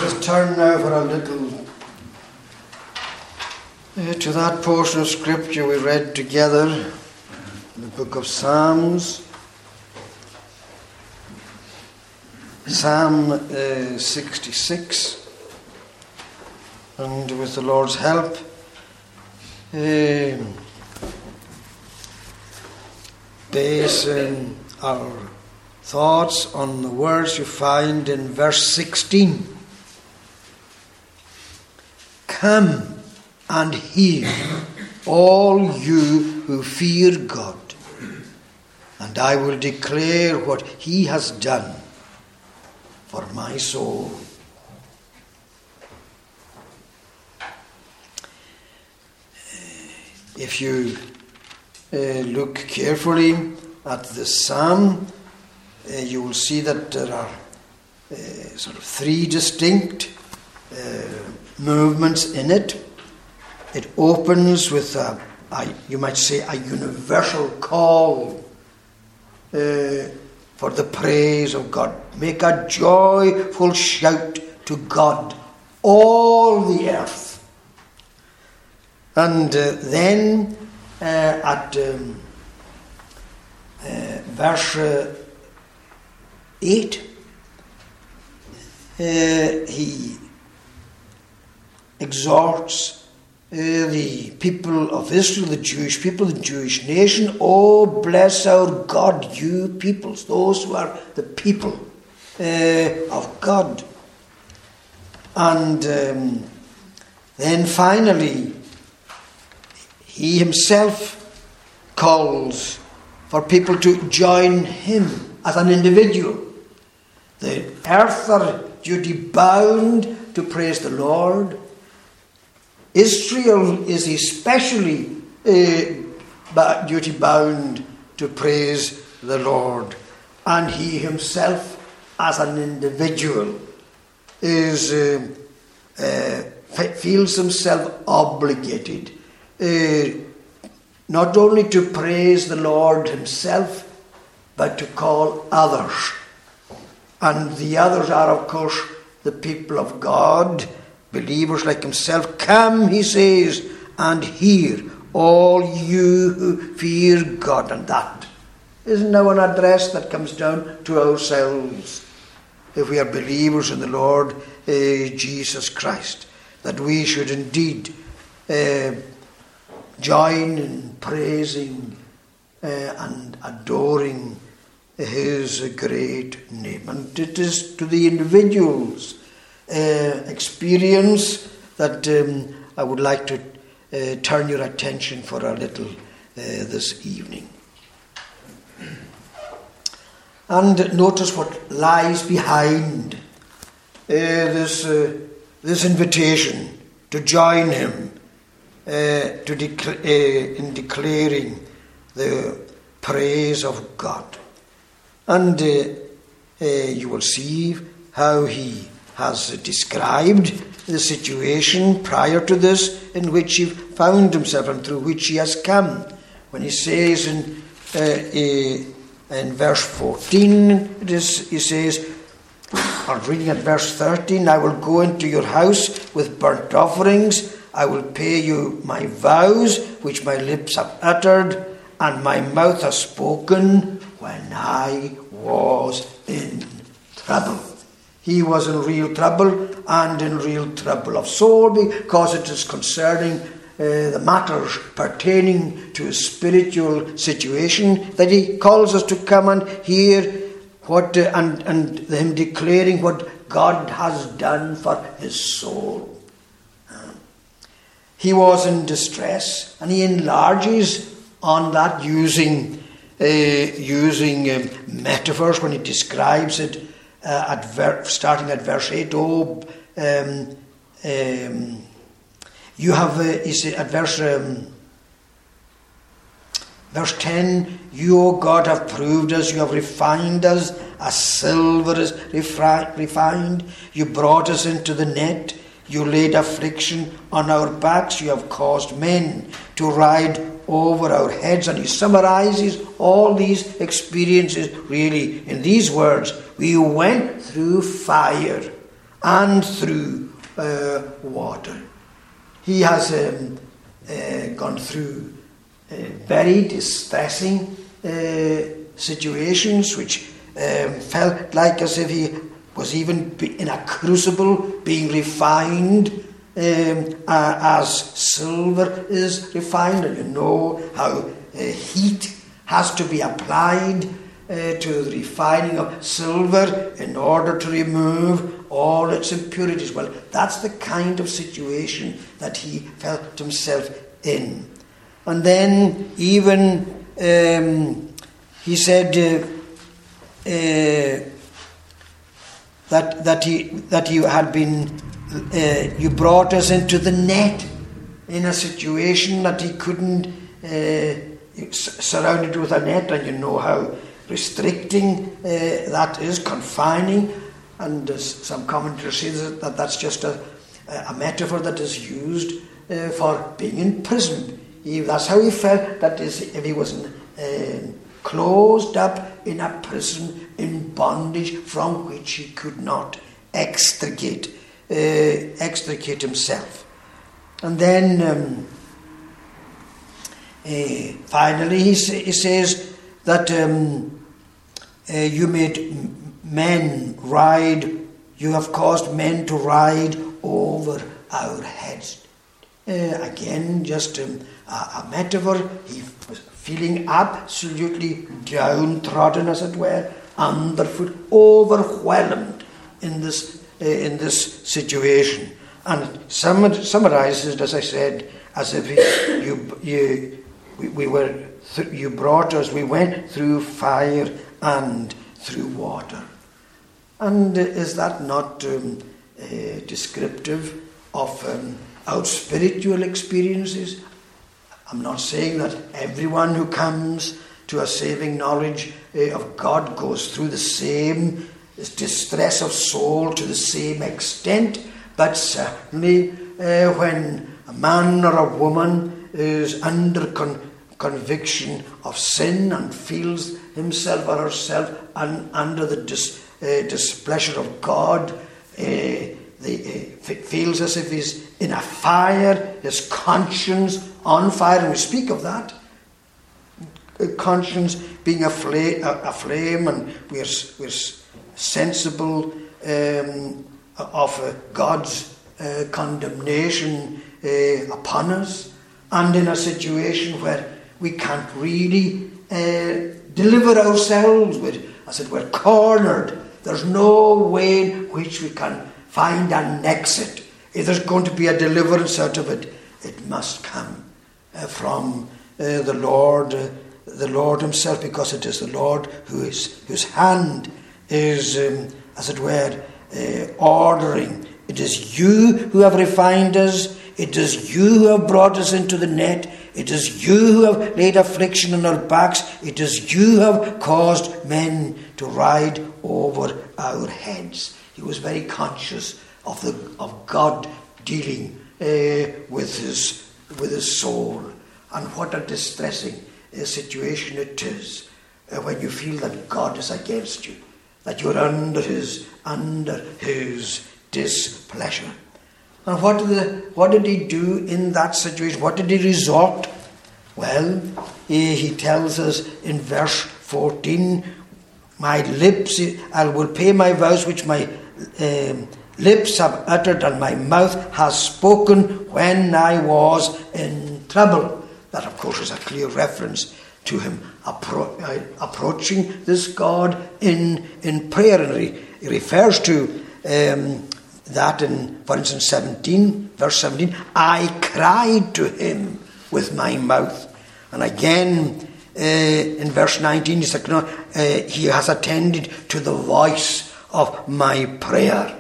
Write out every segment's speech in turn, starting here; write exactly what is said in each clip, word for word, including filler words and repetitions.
Let us turn now for a little uh, to that portion of Scripture we read together, the book of Psalms. Psalm uh, sixty-six, and with the Lord's help, uh, base um, our thoughts on the words you find in verse sixteen. Come and hear, all you who fear God, and I will declare what He has done for my soul. If you uh, look carefully at the psalm, uh, you will see that there are uh, sort of three distinct uh, movements in it. It opens with, a, a, you might say, a universal call uh, for the praise of God. Make a joyful shout to God, all the earth. And uh, then uh, at um, uh, verse uh, eight, uh, he exhorts uh, the people of Israel, the Jewish people, the Jewish nation. Oh, bless our God, you peoples, those who are the people uh, of God. And um, then finally, he himself calls for people to join him as an individual. The earth are duty bound to praise the Lord. Israel is especially uh, duty bound to praise the Lord. And he himself, as an individual, is uh, uh, feels himself obligated uh, not only to praise the Lord himself, but to call others. And the others are, of course, the people of God, believers like himself. Come, he says, and hear, all you who fear God. And that is now an address that comes down to ourselves, if we are believers in the Lord uh, Jesus Christ, that we should indeed uh, join in praising uh, and adoring His great name. And it is to the individual's uh, experience that um, I would like to uh, turn your attention for a little uh, this evening. And notice what lies behind uh, this uh, this invitation to join him uh, to dec- uh, in declaring the praise of God. And uh, uh, you will see how he has described the situation prior to this in which he found himself and through which he has come. When he says in uh, uh, in verse fourteen, it is, he says, I'm reading at verse thirteen, I will go into your house with burnt offerings, I will pay you my vows which my lips have uttered, and my mouth has spoken when I was in trouble. He was in real trouble, and in real trouble of soul, because it is concerning uh, the matters pertaining to his spiritual situation that he calls us to come and hear what uh, and, and him declaring what God has done for his soul. Uh, he was in distress, and he enlarges on that using uh, using um, metaphors when he describes it. Uh, at ver- starting at verse eight, oh, um, um, you have, uh, is at verse um, verse ten, you, O God, have proved us, you have refined us as silver is refi- refined. You brought us into the net, you laid affliction on our backs, you have caused men to ride over our heads. And he summarizes all these experiences really in these words: we went through fire and through uh, water. He has um, uh, gone through uh, very distressing uh, situations which um, felt like as if he was even in a crucible being refined um, uh, as silver is refined. And you know how uh, heat has to be applied uh, to the refining of silver in order to remove all its impurities. Well, that's the kind of situation that he felt himself in. And then even um, he said uh, uh, that that he that you had been uh, you brought us into the net in a situation that he couldn't uh, surrounded with a net, and you know how restricting uh, that is, confining. And uh, some commentators say that that's just a, a metaphor that is used uh, for being in prison. He, that's how he felt, that is, if he was in, uh, closed up in a prison in bondage from which he could not extricate, uh, extricate himself. And then um, uh, finally he, sa- he says that um, uh, you made men ride, you have caused men to ride over our heads. Uh, again, just um, a, a metaphor. He was feeling absolutely downtrodden, as it were, underfoot, overwhelmed in this uh, in this situation. And sum- summarizes it, as I said, as if he, you you we, we were th- you brought us, we went through fire and through water. And is that not um, uh, descriptive of um, our spiritual experiences? I'm not saying that everyone who comes to a saving knowledge uh, of God goes through the same distress of soul to the same extent, but certainly uh, when a man or a woman is under con- conviction of sin and feels himself or herself un- under the dis- uh, displeasure of God, uh, the, uh, f- feels as if he's in a fire, his conscience on fire, and we speak of that, a conscience being a, fla- a, a flame, and we're, we're sensible um, of uh, God's uh, condemnation uh, upon us, and in a situation where we can't really uh, deliver ourselves, with, as it were, cornered. There's no way in which we can find an exit. If there's going to be a deliverance out of it, it must come uh, from uh, the Lord, uh, the Lord himself, because it is the Lord who is whose hand is, um, as it were, uh, ordering. It is you who have refined us. It is you who have brought us into the net. It is you who have laid affliction on our backs. It is you who have caused men to ride over our heads. He was very conscious of the of God dealing uh, with his with his soul, and what a distressing uh, situation it is uh, when you feel that God is against you, that you're under his under his displeasure. And what did, the, what did he do in that situation? What did he resort? Well, he, he tells us in verse fourteen, my lips, I will pay my vows which my um, lips have uttered and my mouth has spoken when I was in trouble. That, of course, is a clear reference to him appro- uh, approaching this God in, in prayer. And he, he refers to um, that in, for instance, seventeen, verse seventeen, I cried to him with my mouth. And again, uh, in verse nineteen, he said, uh, he has attended to the voice of my prayer.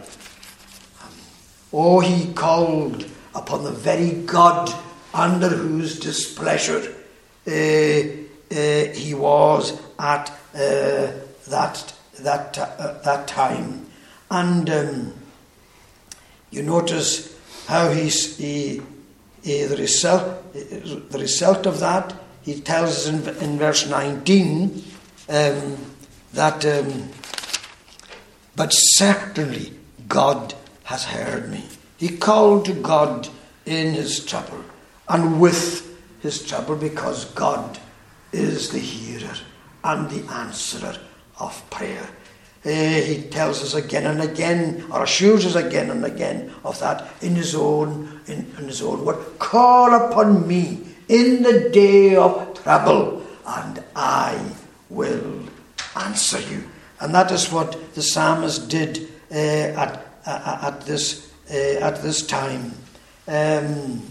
Oh, he called upon the very God under whose displeasure uh, uh, he was at uh, that that uh, that time. And um, you notice how he's, he, he the result the result of that. He tells us in, in verse nineteen um, that, um, but certainly God has heard me. He called to God in his trouble and with his trouble, because God is the hearer and the answerer of prayer. Uh, he tells us again and again, or assures us again and again of that in his own in, in his own word. Call upon me in the day of trouble, and I will answer you. And that is what the psalmist did uh, at uh, at this uh, at this time. Um,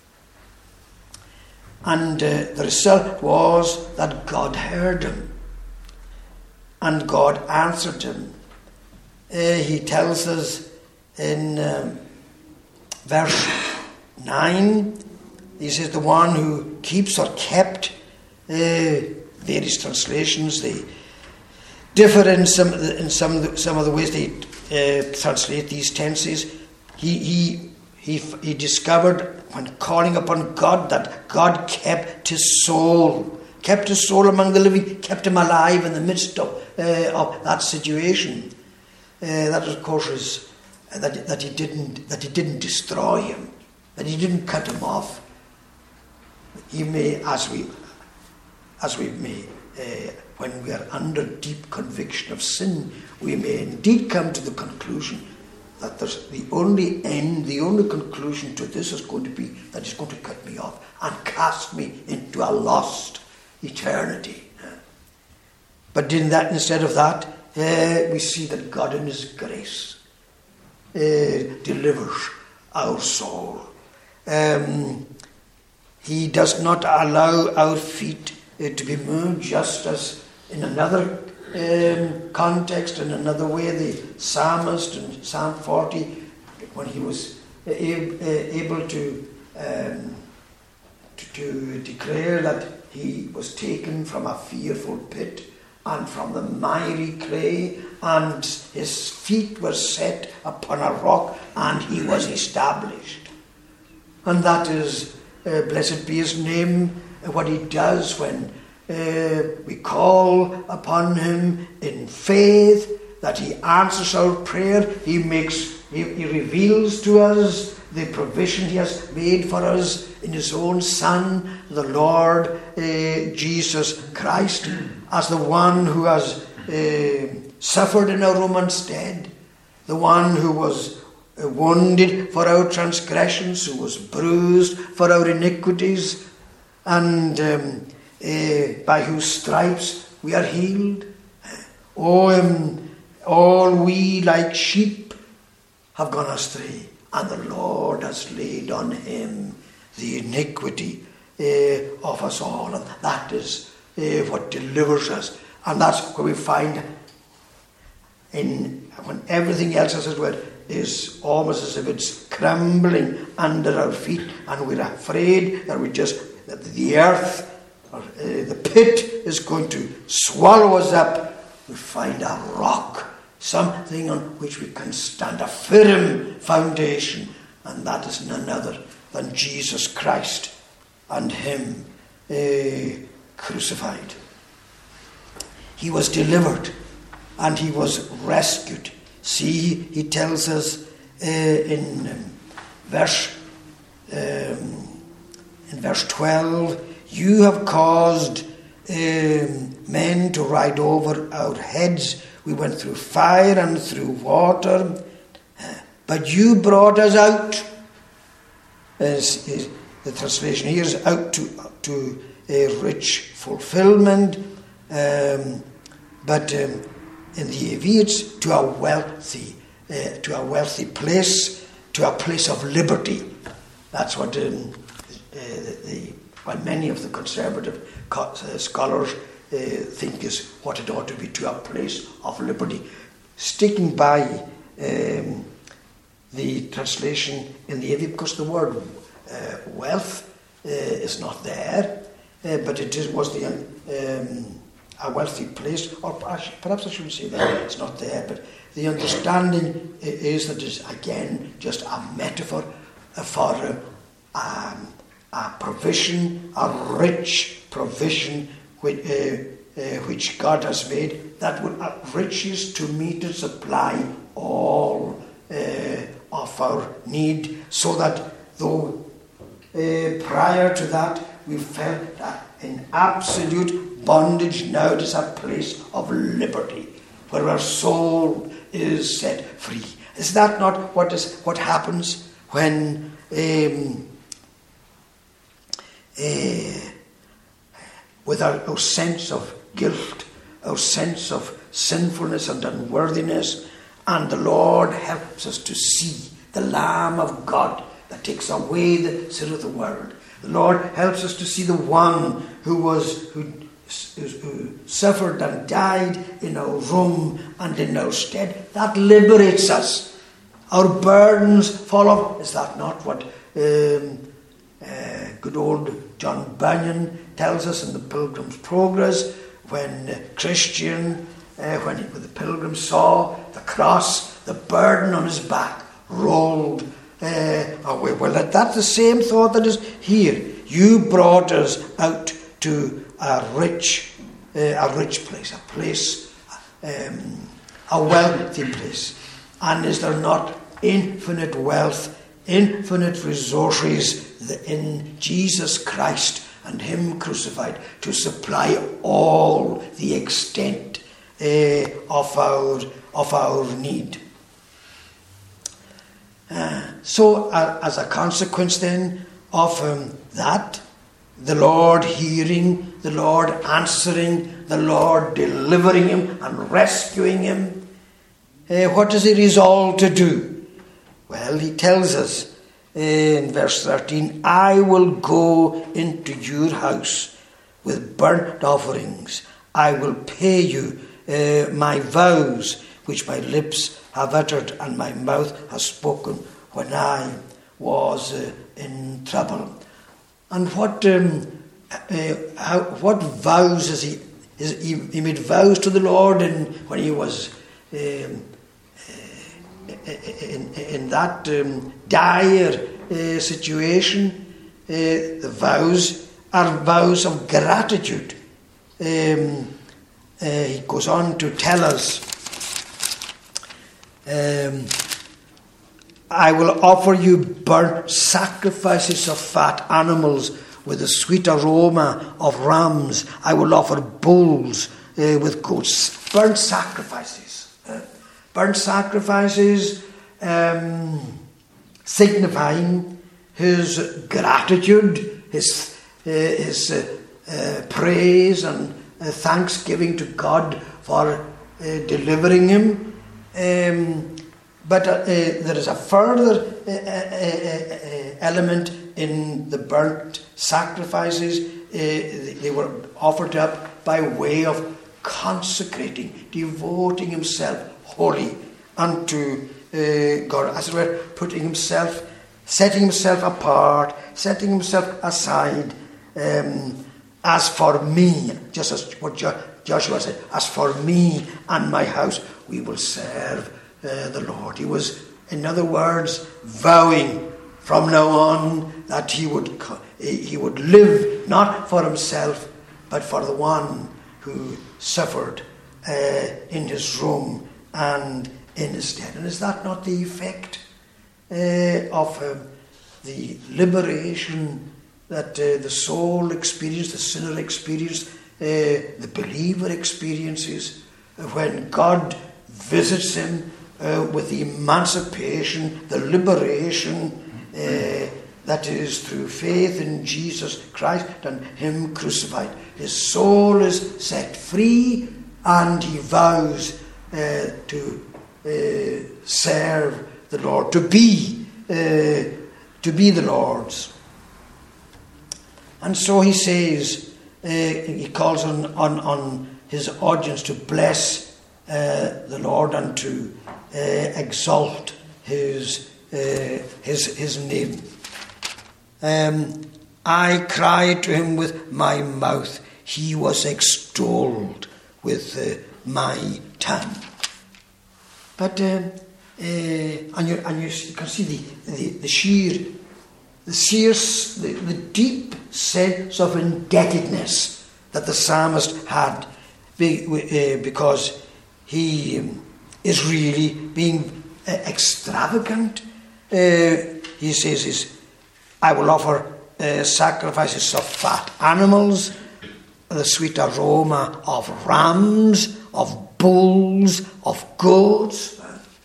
and uh, the result was that God heard him. And God answered him. Uh, he tells us in um, verse nine, he says, the one who keeps or kept, uh, various translations, they differ in some in some of the, some of the ways they uh, translate these tenses. He, he, he, he discovered when calling upon God that God kept his soul. Kept his soul among the living, kept him alive in the midst of, uh, of that situation. Uh, that, of course, is uh, that that he didn't that he didn't destroy him, that he didn't cut him off. He may, as we as we may, uh, when we are under deep conviction of sin, we may indeed come to the conclusion that there's the only end, the only conclusion to this is going to be that he's going to cut me off and cast me into a lost eternity. But in that, instead of that, uh, we see that God in his grace uh, delivers our soul. Um, he does not allow our feet uh, to be moved, just as in another um, context, in another way, the psalmist in Psalm forty, when he was uh, able to, um, to to declare that he was taken from a fearful pit and from the miry clay, and his feet were set upon a rock, and he was established. And that is, uh, blessed be his name, what he does when uh, we call upon him in faith, that he answers our prayer. He makes, he, he reveals to us the provision he has made for us in his own Son, the Lord uh, Jesus Christ, as the one who has uh, suffered in our Roman stead, the one who was uh, wounded for our transgressions, who was bruised for our iniquities, and um, uh, by whose stripes we are healed. Oh, um, all we like sheep have gone astray, and the Lord has laid on him the iniquity uh, of us all. And that is uh, what delivers us. And that's what we find in when everything else, as it were, is almost as if it's crumbling under our feet, and we're afraid that we just that the earth or uh, the pit is going to swallow us up. We find a rock, something on which we can stand, a firm foundation, and that is none other than Jesus Christ and him uh, crucified. He was delivered and he was rescued. See, he tells us uh, in um, verse um, in verse twelve, you have caused um, men to ride over our heads. We went through fire and through water, but you brought us out. As, as the translation here is out to to a rich fulfillment, um, but um, in the E V it's to a wealthy, uh, to a wealthy place, to a place of liberty. That's what um, uh, the well, many of the conservative co- uh, scholars uh, think is what it ought to be, to a place of liberty. Sticking by um, the translation in the E V, because the word uh, wealth uh, is not there, uh, but it is, was the um, a wealthy place, or perhaps I shouldn't say that, it's not there, but the understanding is that it's again just a metaphor for um, a provision, a rich provision which, uh, uh, which God has made, that will have riches to meet and supply all uh, of our need, so that though uh, prior to that we felt that in absolute bondage, now it is a place of liberty where our soul is set free. Is that not what is what happens when um, uh, with our, our sense of guilt, our sense of sinfulness and unworthiness, and the Lord helps us to see the Lamb of God that takes away the sin of the world. The Lord helps us to see the one who was who, who suffered and died in our room and in our stead. That liberates us. Our burdens fall off. Is that not what um, uh, good old John Bunyan tells us in the Pilgrim's Progress, when uh, Christian, uh, when, he, when the pilgrim saw the cross, the burden on his back rolled uh, away. Well, that, that's the same thought that is here. You brought us out to a rich, uh, a rich place, a place, um, a wealthy place. And is there not infinite wealth, infinite resources in Jesus Christ and Him crucified to supply all the extent uh, of our of our need? Uh, so, uh, as a consequence then of um, that, the Lord hearing, the Lord answering, the Lord delivering him and rescuing him, uh, what does he resolve to do? Well, he tells us in verse thirteen, I will go into your house with burnt offerings. I will pay you uh, my vows which my lips have uttered and my mouth has spoken when I was uh, in trouble. And what um, uh, how, what vows is he? Is he, he made vows to the Lord in, when he was um, in, in that um, dire uh, situation. Uh, the vows are vows of gratitude. Um, uh, he goes on to tell us, um, I will offer you burnt sacrifices of fat animals with a sweet aroma of rams. I will offer bulls uh, with goats. Burnt sacrifices. Uh, burnt sacrifices um, signifying his gratitude, his, uh, his uh, uh, praise and uh, thanksgiving to God for uh, delivering him. Um, but uh, uh, there is a further uh, uh, uh, element in the burnt sacrifices. Uh, they were offered up by way of consecrating, devoting himself wholly unto uh, God, as it were, putting himself, setting himself apart, setting himself aside. Um, as for me, just as what jo- Joshua said, as for me and my house, we will serve uh, the Lord. He was, in other words, vowing from now on that he would he would live not for himself, but for the one who suffered uh, in his room and in his stead. And is that not the effect uh, of uh, the liberation that uh, the soul experienced, the sinner experienced, uh, the believer experiences, uh, when God visits him uh, with the emancipation, the liberation uh, that is through faith in Jesus Christ and him crucified. His soul is set free and he vows uh, to uh, serve the Lord, to be uh, to be the Lord's. And so he says, uh, he calls on, on, on his audience to bless uh, the Lord and to uh, exalt his, uh, his, his name. Um, I cried to him with my mouth. He was extolled with uh, my tongue. But, um, uh, and, you, and you can see the, the, the sheer, the sheer, the, the deep sense of indebtedness that the psalmist had, because he is really being extravagant. uh, he says, is, I will offer uh, sacrifices of fat animals, the sweet aroma of rams, of bulls, of goats.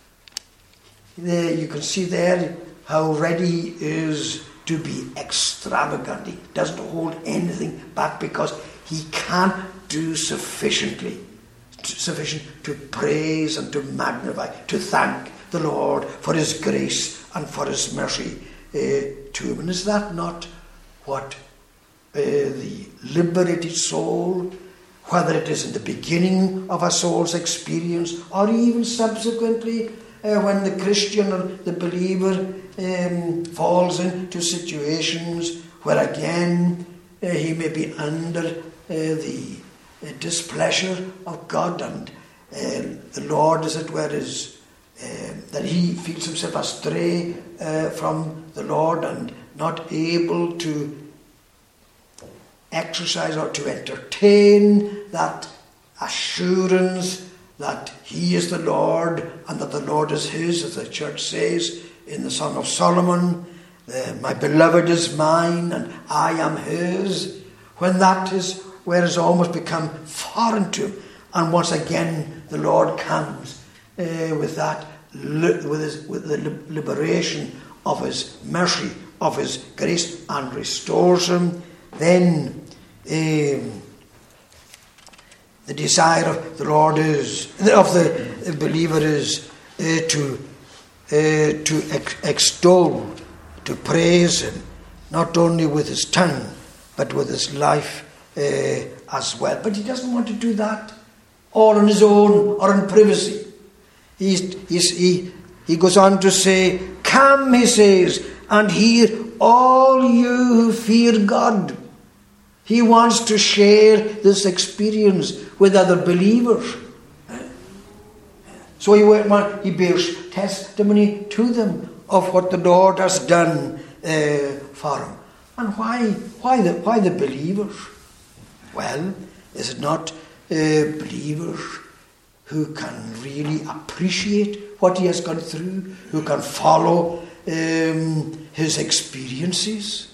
There you can see there how ready he is to be extravagant. He doesn't hold anything back because he can't do sufficiently, sufficient to praise and to magnify, to thank the Lord for his grace and for his mercy uh, to him. And is that not what uh, the liberated soul, whether it is in the beginning of a soul's experience or even subsequently uh, when the Christian or the believer um, falls into situations where again uh, he may be under uh, the uh, displeasure of God, and uh, the Lord, as it were, is uh, that he feels himself astray uh, from the Lord and not able to exercise or to entertain that assurance that he is the Lord and that the Lord is his, as the church says in the Song of Solomon, uh, my beloved is mine and I am his. When that is where it's almost become foreign to him, and once again the Lord comes uh, with that li- with, his, with the li- liberation of his mercy, of his grace, and restores him, then um, the desire of the Lord is, of the believer is uh, to uh, to ex- extol, to praise him, not only with his tongue but with his life uh, as well. But he doesn't want to do that all on his own or in privacy. He's, he's, he he goes on to say, "Come," he says, "and hear all you who fear God." He wants to share this experience with other believers. So he, he bears testimony to them of what the Lord has done uh, for him. And why, why, the, why the believers? Well, is it not uh, believers who can really appreciate what he has gone through, who can follow um, his experiences?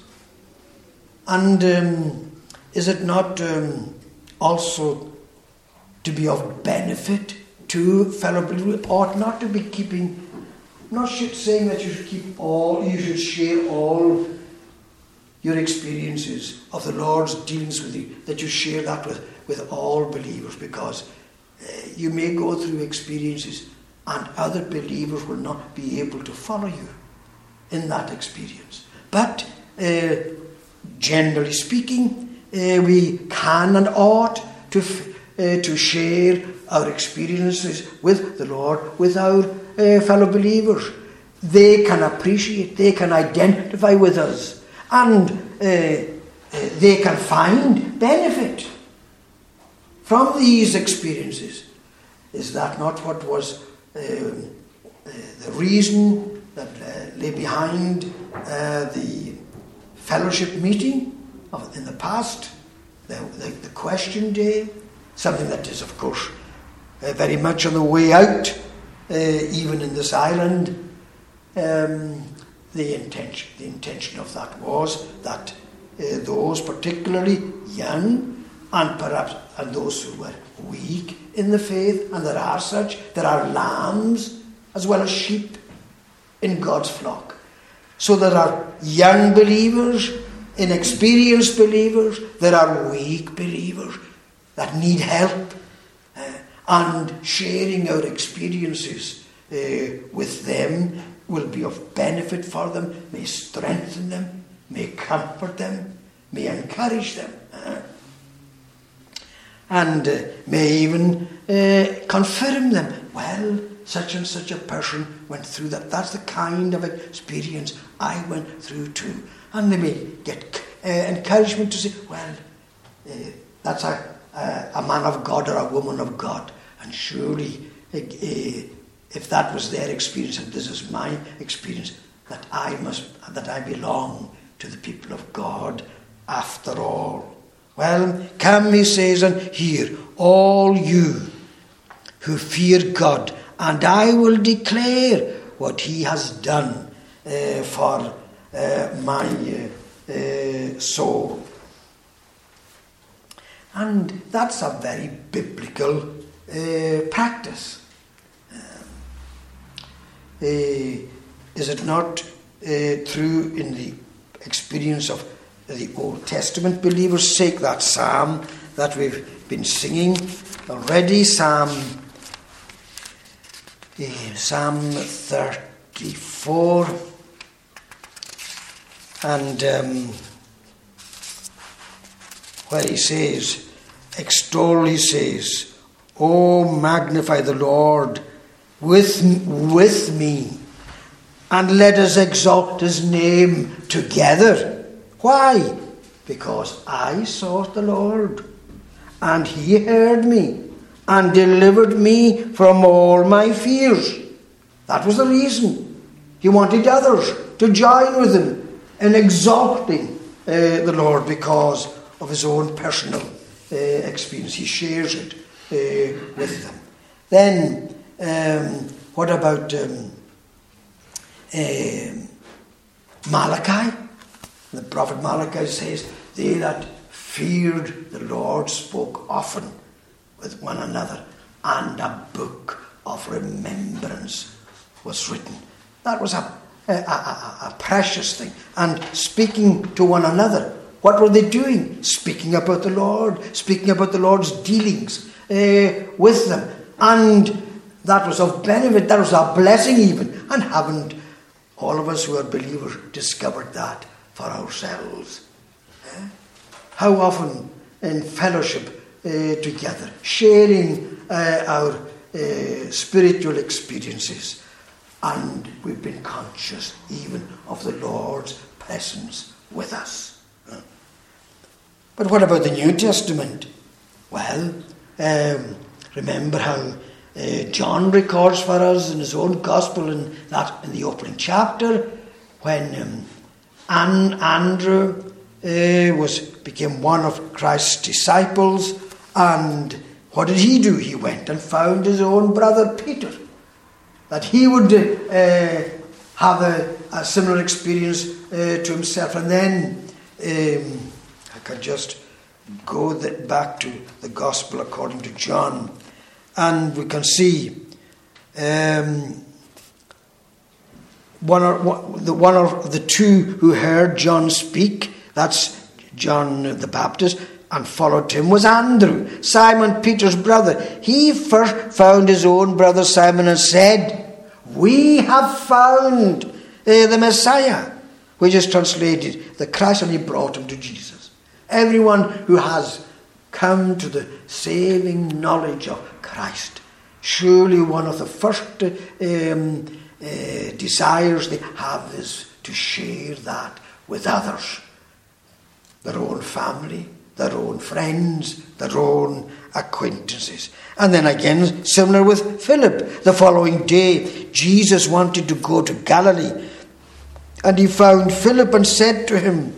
And um, is it not um, also to be of benefit to fellow believers? Ought not to be keeping, I'm not saying that you should keep all, you should share all your experiences of the Lord's dealings with you, that you share that with, with all believers, because uh, you may go through experiences and other believers will not be able to follow you in that experience. But uh, generally speaking, uh, we can and ought to uh, to share our experiences with the Lord, with our uh, fellow believers. They can appreciate, they can identify with us, and uh, uh, they can find benefit from these experiences. Is that not what was um, uh, the reason that uh, lay behind uh, the fellowship meeting of, in the past, the, the, the question day, something that is, of course, uh, very much on the way out, uh, even in this island. Um, the intention, the intention of that was that uh, those particularly young and perhaps and those who were weak in the faith, and there are such, there are lambs as well as sheep in God's flock. So there are young believers, inexperienced believers, there are weak believers that need help, uh, and sharing our experiences uh, with them will be of benefit for them, may strengthen them, may comfort them, may encourage them, uh, and uh, may even uh, confirm them. Well, such and such a person went through that. That's the kind of experience I went through too. And they may get uh, encouragement to say, well, uh, that's a, a, a man of God or a woman of God. And surely, uh, uh, if that was their experience and this is my experience, that I must, that I belong to the people of God after all. Well, come, he says, and hear, all you who fear God, and I will declare what he has done uh, for uh, my uh, uh, soul. And that's a very biblical uh, practice. Um, uh, is it not uh, true in the experience of the Old Testament believers? Take that psalm that we've been singing already, Psalm, uh, Psalm thirty-four, and um, where he says, extol, he says, "Oh, magnify the Lord with, with me, and let us exalt his name together." Why? Because I sought the Lord, and he heard me, and delivered me from all my fears. That was the reason. He wanted others to join with him in exalting uh, the Lord because of his own personal uh, experience. He shares it uh, with them. Then, um, what about um, uh, Malachi? The prophet Malachi says, "They that feared the Lord spoke often with one another, and a book of remembrance was written." That was a, a, a, a precious thing. And speaking to one another, what were they doing? Speaking about the Lord, speaking about the Lord's dealings uh, with them. And that was of benefit, that was a blessing even. And haven't all of us who are believers discovered that for ourselves? Eh? How often in fellowship uh, together, sharing uh, our uh, spiritual experiences, and we've been conscious even of the Lord's presence with us. But what about the New Testament? Well, um, remember how uh, John records for us in his own gospel in that in the opening chapter, when um, An- Andrew uh, was became one of Christ's disciples, and what did he do? He went and found his own brother Peter, that he would uh, have a, a similar experience uh, to himself. And then um, I can just go the, back to the Gospel according to John, and we can see um, one or one, the one of the two who heard John speak, that's John the Baptist, and followed him, was Andrew, Simon Peter's brother. He first found his own brother Simon and said, "We have found uh, the Messiah," which is translated the Christ, and he brought him to Jesus. Everyone who has come to the saving knowledge of Christ, surely one of the first um, uh, desires they have is to share that with others, their own family, their own friends, their own acquaintances. And then again, similar with Philip. The following day, Jesus wanted to go to Galilee, and he found Philip and said to him,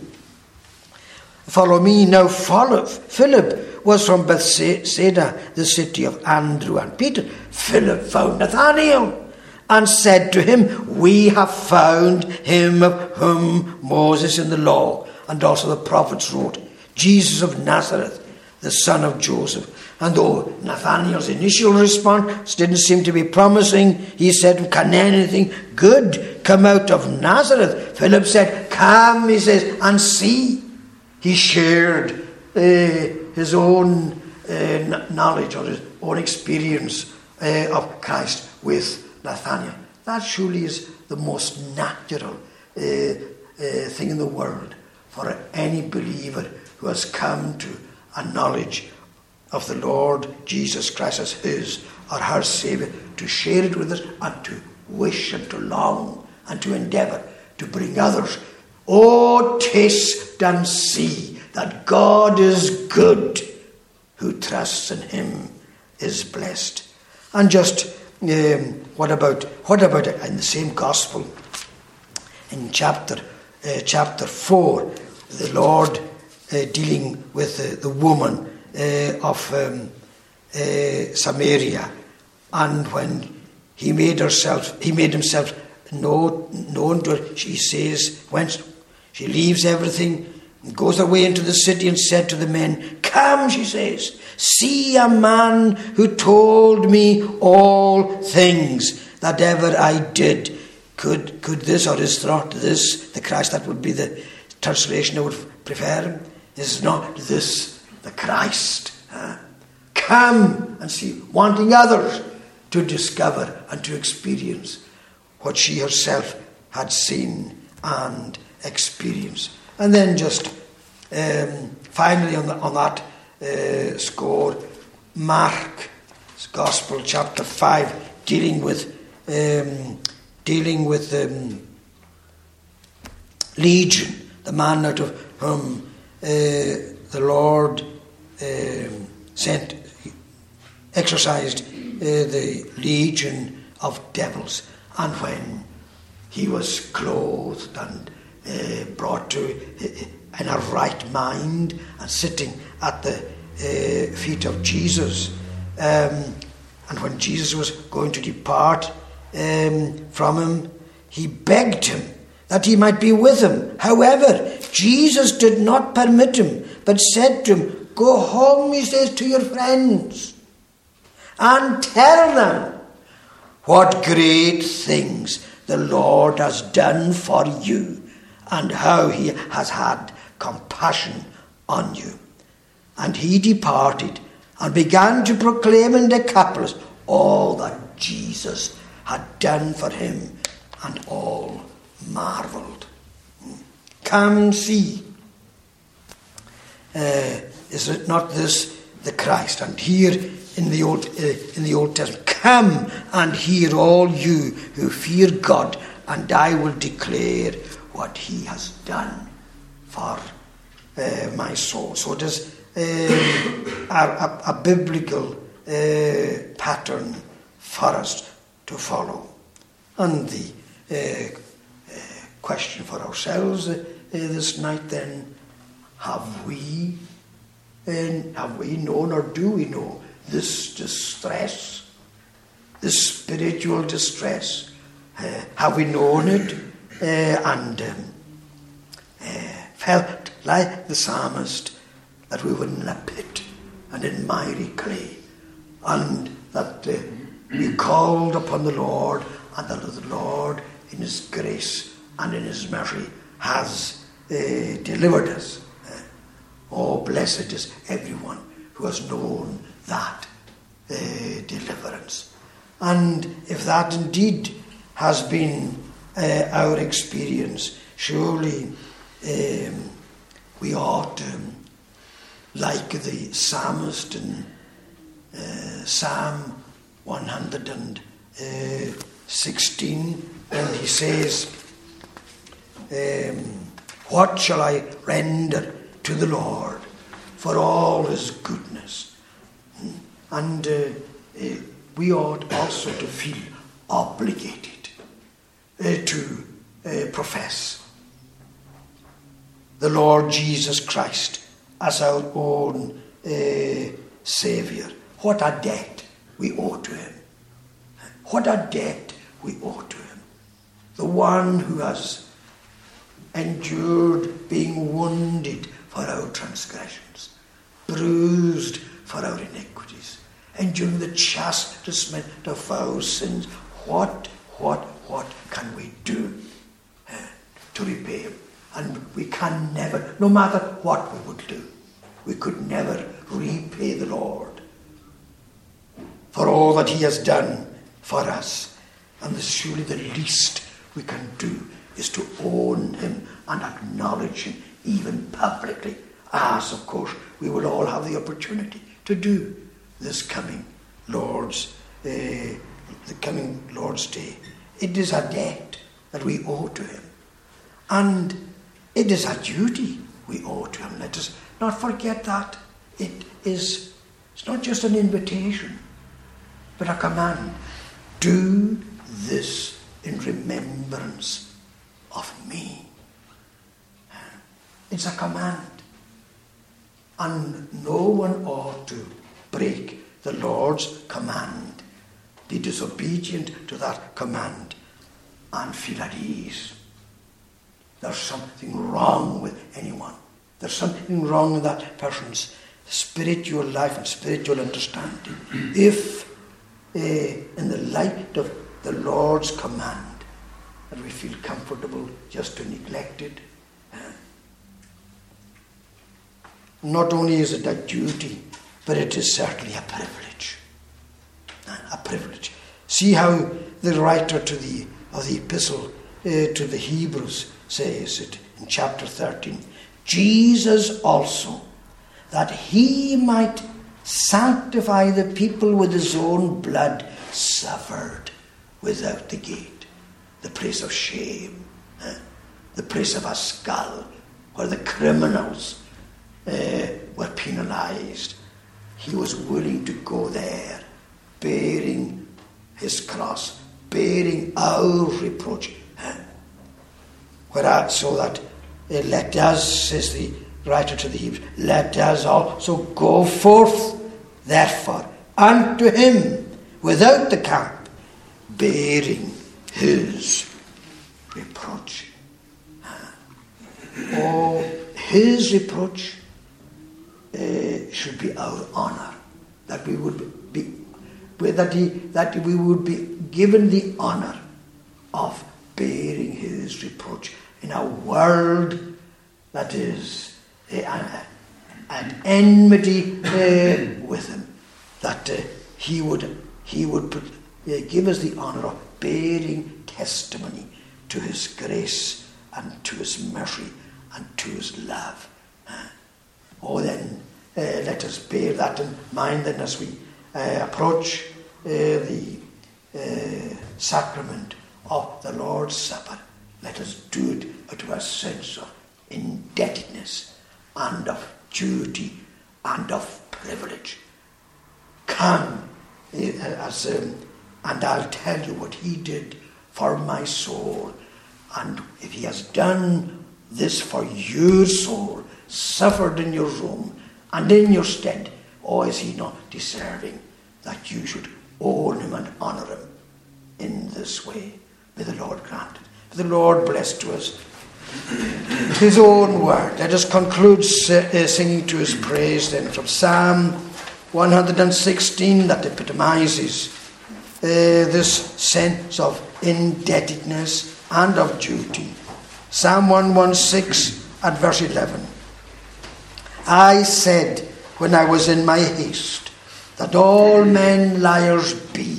"Follow me." Now follow. Philip was from Bethsaida, the city of Andrew and Peter. Philip found Nathanael and said to him, "We have found him of whom Moses in the law and also the prophets wrote, Jesus of Nazareth, the son of Joseph." And though Nathanael's initial response didn't seem to be promising, he said, "Can anything good come out of Nazareth?" Philip said, "Come," he says, "and see." He shared uh, his own uh, knowledge or his own experience uh, of Christ with Nathanael. That surely is the most natural uh, uh, thing in the world for any believer who has come to a knowledge of the Lord Jesus Christ as his or her Saviour, to share it with us and to wish and to long and to endeavour to bring others. Oh, taste and see that God is good. Who trusts in him is blessed. And just um, what about what about in the same gospel, in chapter uh, chapter four, the Lord uh, dealing with uh, the woman uh, of um, uh, Samaria, and when he made herself, he made himself known, known to her, she says, when she leaves everything and goes away into the city and said to the men, "Come," she says, "see a man who told me all things that ever I did." Could could this, or is not this the Christ? That would be the translation I would prefer. Is not this the Christ? Huh? Come and see, wanting others to discover and to experience what she herself had seen and experienced. And then just um, finally on, the, on that uh, score, Mark's Gospel, chapter five, dealing with um, dealing with um, Legion, the man out of whom uh, the Lord um, sent, exorcised uh, the legion of devils, and when he was clothed and uh, brought to uh, in a right mind and sitting at the uh, feet of Jesus, um, and when Jesus was going to depart um, from him, he begged him that he might be with him. However, Jesus did not permit him, but said to him, "Go home," he says, "to your friends and tell them what great things the Lord has done for you and how he has had compassion on you." And he departed and began to proclaim in Decapolis all that Jesus had done for him, and all marvelled. Come see. Uh, is it not this the Christ? And here in the Old uh, in the Old Testament, come and hear all you who fear God, and I will declare what he has done for uh, my soul. So it is uh, a, a, a biblical uh, pattern for us to follow. And the uh, uh, question for ourselves uh, uh, this night then, have we uh, have we known, or do we know, this distress, this spiritual distress? Uh, have we known it uh, and um, uh, felt like the psalmist that we were in a pit and in miry clay, and that uh, we called upon the Lord, and that the Lord in his grace and in his mercy has uh, delivered us? Uh, oh, blessed is everyone who has known that uh, deliverance. And if that indeed has been uh, our experience, surely um, we ought, um, like the psalmist in uh, Psalm one hundred sixteen, when he says, um, "What shall I render to the Lord for all his goodness?" And uh, uh, we ought also to feel obligated uh, to uh, profess the Lord Jesus Christ as our own uh, Saviour. What a debt we owe to him. What a debt we owe to him. The one who has endured being wounded for our transgressions, bruised for our iniquities, enduring the chastisement of our sins. What, what, what can we do uh, to repay him? And we can never, no matter what we would do, we could never repay the Lord for all that he has done for us. And this, surely the least we can do is to own him and acknowledge him, even publicly, as of course we will all have the opportunity to do this coming Lord's uh, the coming Lord's Day. It is a debt that we owe to him, and it is a duty we owe to him. Let us not forget that. It is, it's not just an invitation, but a command. Do this in remembrance of me. It's a command. And no one ought to break the Lord's command, be disobedient to that command, and feel at ease. There's something wrong with anyone. There's something wrong in that person's spiritual life and spiritual understanding. If, uh, in the light of the Lord's command, that we feel comfortable just to neglect it, uh, not only is it a duty, but it is certainly a privilege. Uh, a privilege. See how the writer to the of the epistle uh, to the Hebrews says it in chapter thirteen. Jesus also, that he might sanctify the people with his own blood, suffered without the gate, the place of shame, uh, the place of a skull, where the criminals uh, were penalized. He was willing to go there, bearing his cross, bearing our reproach. Uh, whereas, so that uh, let us, says the writer to the Hebrews, let us also go forth, therefore, unto him without the camp, bearing his reproach. Oh, his reproach uh, should be our honour, that we would be, that he, that we would be given the honour of bearing his reproach in a world that is uh, at enmity uh, with him, that uh, he would he would put, uh, give us the honour of bearing testimony to his grace and to his mercy and to his love. Uh, oh, then uh, let us bear that in mind then as we uh, approach uh, the uh, sacrament of the Lord's Supper. Let us do it out of a sense of indebtedness and of duty and of privilege. Come, as um, and I'll tell you what he did for my soul. And if he has done this for your soul, suffered in your room and in your stead, or is he not deserving that you should own him and honour him in this way? May the Lord grant it. May the Lord bless to us his own word. Let us conclude singing to his praise then from Psalm one hundred sixteen, that epitomizes uh, this sense of indebtedness and of duty. Psalm one sixteen at verse eleven. I said when I was in my haste, that all men liars be.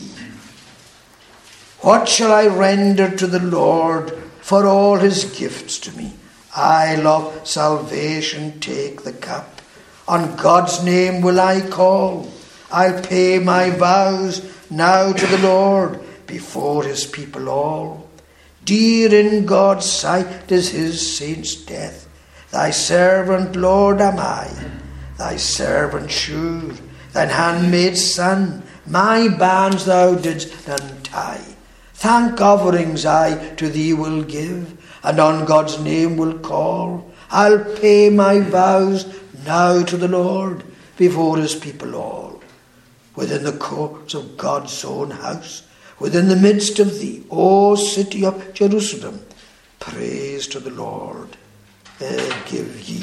What shall I render to the Lord for all his gifts to me? I love salvation, take the cup. On God's name will I call. I'll pay my vows now to the Lord before his people all. Dear in God's sight is his saints' death. Thy servant, Lord, am I, thy servant sure, thine handmaid's son, my bands thou didst untie. Thank offerings I to thee will give, and on God's name will call. I'll pay my vows now to the Lord before his people all. Within the courts of God's own house, within the midst of thee, O city of Jerusalem, praise to the Lord uh, give ye.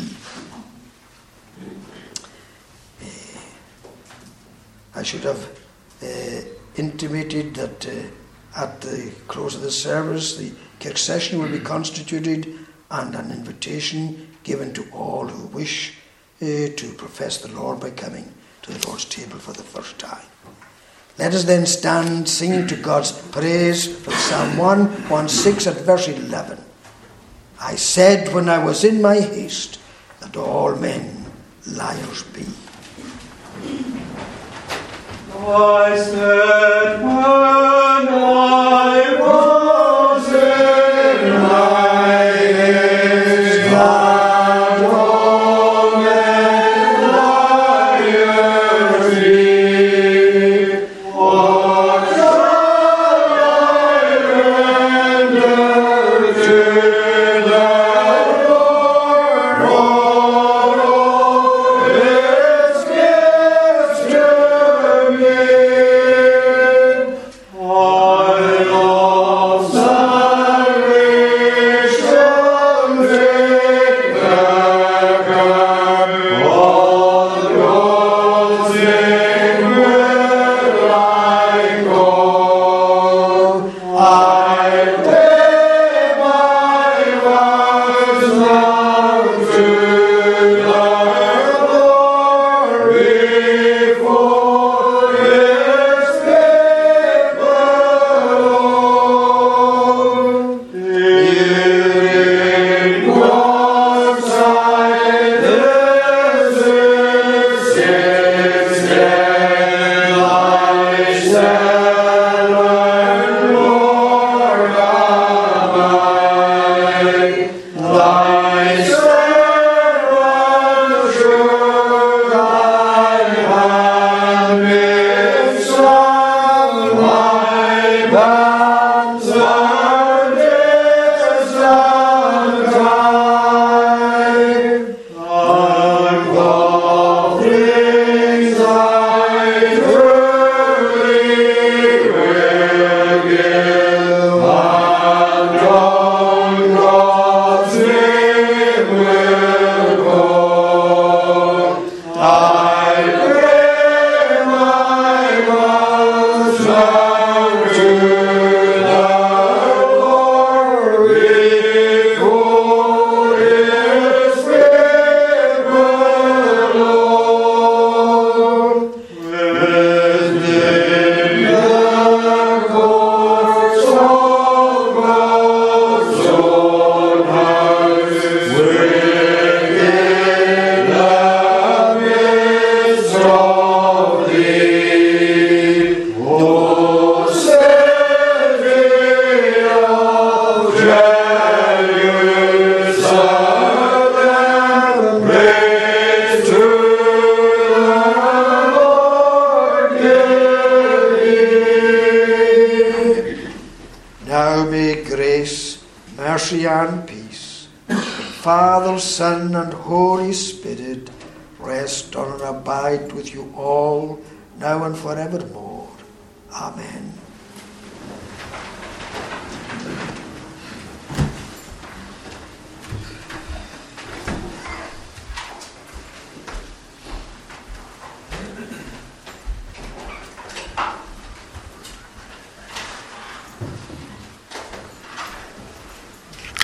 Uh, I should have uh, intimated that uh, at the close of the service, the kirk session will be constituted and an invitation given to all who wish uh, to profess the Lord by coming to the Lord's table for the first time. Let us then stand singing to God's praise from Psalm one sixteen at verse eleven. I said when I was in my haste that all men liars be. I said when I was in my haste that all men liars be. What shall I render to the Lord for all his gifts to me? I love And peace, Father, Son, and Holy Spirit, rest on and abide with you all, now and forevermore. Amen.